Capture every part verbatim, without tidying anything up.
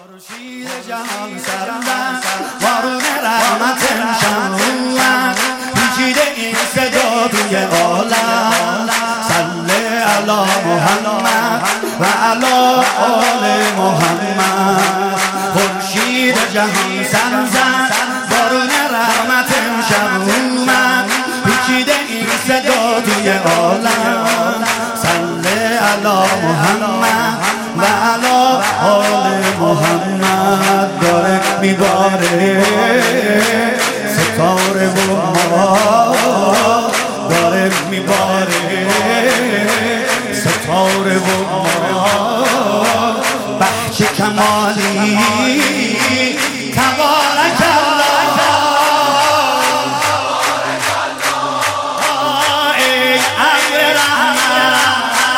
خورشید جهان سرزد بارون رحمت امشب اومد پیچیده این صدا توی عالم صلی علی محمد و علی آل محمد. خورشید جهان سرزد بارون رحمت امشب اومد پیچیده این صدا توی عالم صلی علی محمد و علی آل محمد. داره میباره ستاره و ما داره میباره ستاره و ما بخش کمالی تبارک الله ای امر رحمت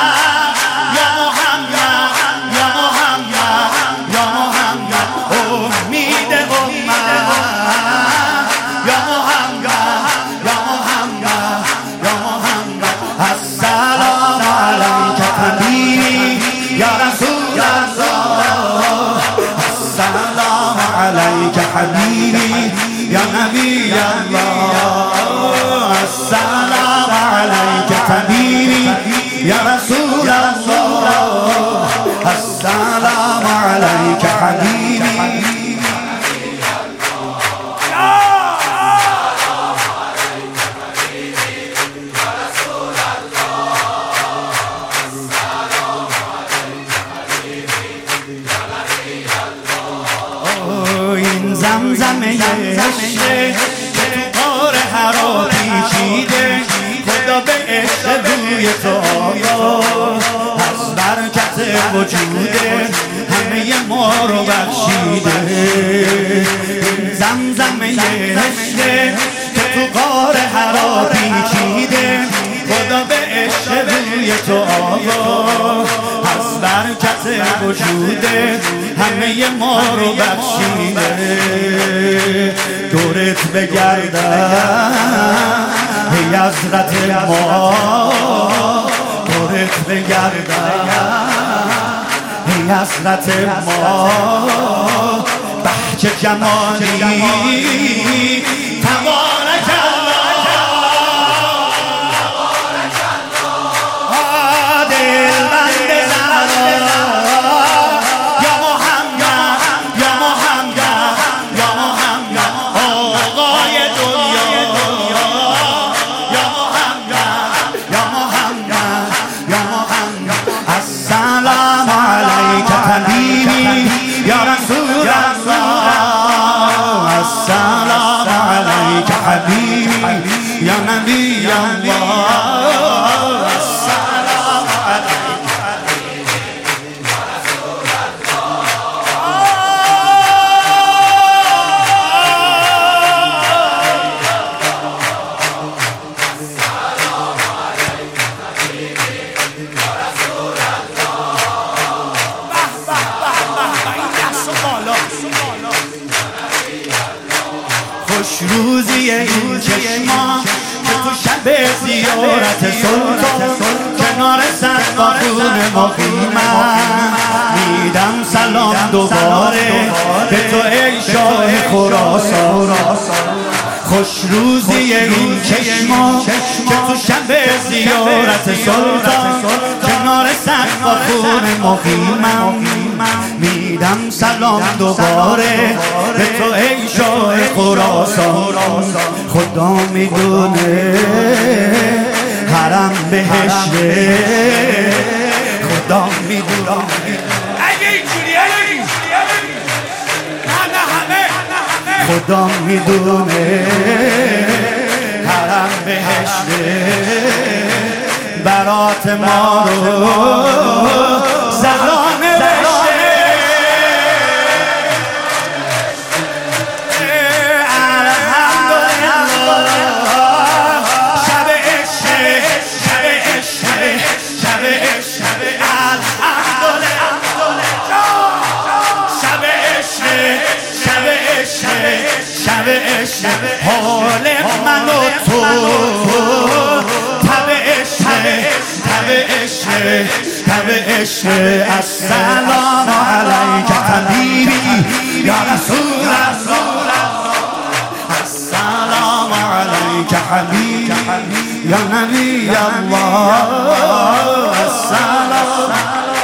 حبيبي يا نبي الله السلام عليك حبيبي يا رسول الله السلام عليك حبيبي زمزمه عشقه که تو قار هرا پیچیده خدا به عشق روی تو آیا از برکت وجوده همه ما رو بخشیده. زمزمه عشقه که تو قار هرا پیچیده خدا به عشق روی تو آیا از برکت وجوده همه ما رو بخشیده. دورت بگردم ای حضرت ما دورت بگردم ای حضرت ما بهچه جمالی تبارک الله دلبند زهرا يا رسول الله السلام عليك حبيبي يا نبي الله السلام عليك حبيبي يا رسول الله السلام عليك حبيبي يا رسول خوش روزی این چشما که تو شب زیارت سلطان کنار سقفون مقیمم میدم سلام دوباره به تو ای شاه خراسان. خوش روزی این چشما که تو شب زیارت سلطان کنار سقفون مقیمم میدم سلام دوباره به تو ای شاه خراسان. خدا میدونه حرم بهشته خدا میدونه خدا میدونه حرم بهشته برات ما رو زهرا نوشته. حال من و تو تب عشق تب عشق تب عشق السلام علیک حبیبی السلام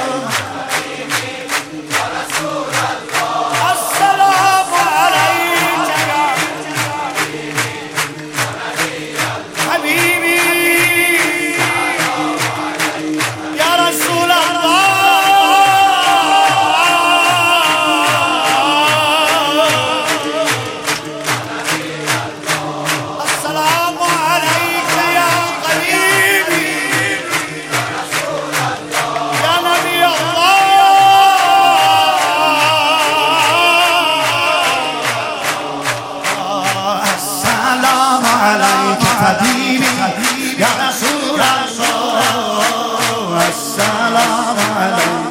السلام عليك يا حبيبي يا رسول الله السلام عليك يا حبيبي يا نبي الله السلام عليك حبيبي يا رسول الله السلام عليك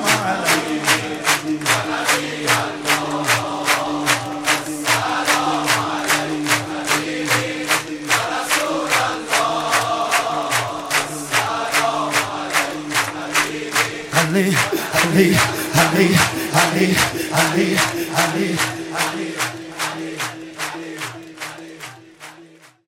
علي علي علي علي علي علي